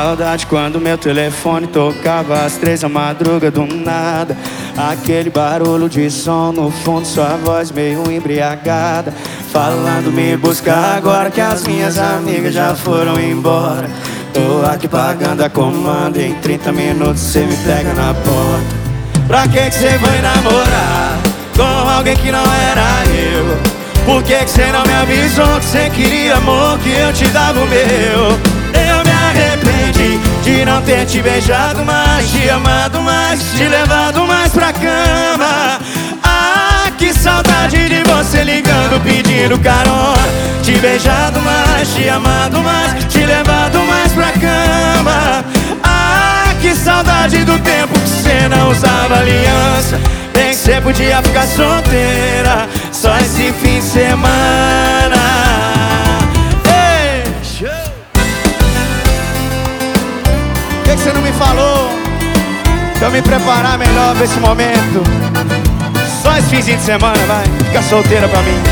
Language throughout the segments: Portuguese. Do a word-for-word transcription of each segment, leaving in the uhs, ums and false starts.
saudade quando meu telefone tocava às três da madruga do nada. Aquele barulho de som no fundo, sua voz meio embriagada, falando me buscar agora que as minhas amigas já foram embora. Tô aqui pagando a comanda, em trinta minutos cê me pega na porta. Pra que que cê foi namorar com alguém que não era eu? Por que que cê não me avisou que cê queria amor, que eu te dava o meu? Eu me arrependi de não ter te beijado mais, te amado mais, te levado mais pra cama. Ah, que saudade de você ligando, pedindo carona. Te beijado mais, te amado mais, te levado mais pra cama. Ah, que saudade do tempo que cê não usava aliança. Bem que cê podia ficar solteira só esse fim de semana. Ei, show! Por que que cê não me falou pra eu me preparar melhor pra esse momento? Só esse fim de semana, vai, fica solteira pra mim.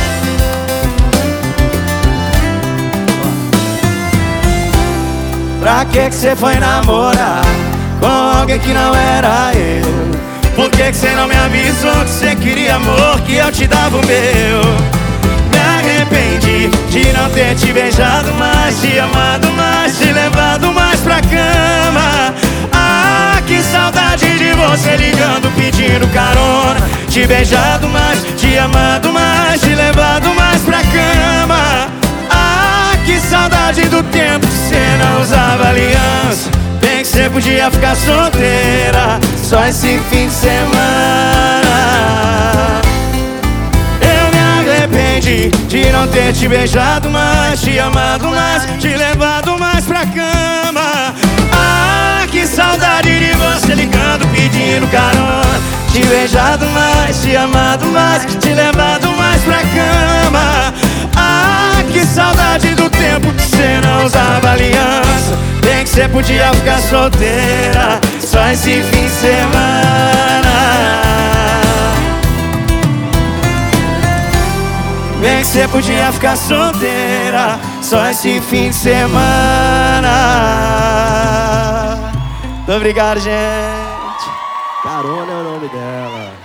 Pra que que cê foi namorar com alguém que não era eu? Por que que cê não me avisou que cê queria amor, que eu te dava o meu? Me arrependi de não ter te beijado mais, te amado mais, te levado mais pra cama. Ah, que saudade de você ligando, pedindo carona. Te beijado mais, te amado mais, te levado mais pra cama. Ah, que saudade do tempo que cê não usava aliança. Bem que cê podia ficar solteira só esse fim de semana. Eu me arrependi de não ter te beijado mais, te amado mais, te levado mais pra cama. Ah, que saudade de você ligando, pedindo carona. Te beijado mais, te amado mais, te levado mais pra cama. Ah, que saudade do tempo que cê não usava aliança. Bem que cê podia ficar solteira só esse fim de semana. Bem que cê podia ficar solteira só esse fim de semana. Muito obrigado, gente. Carona é o nome dela.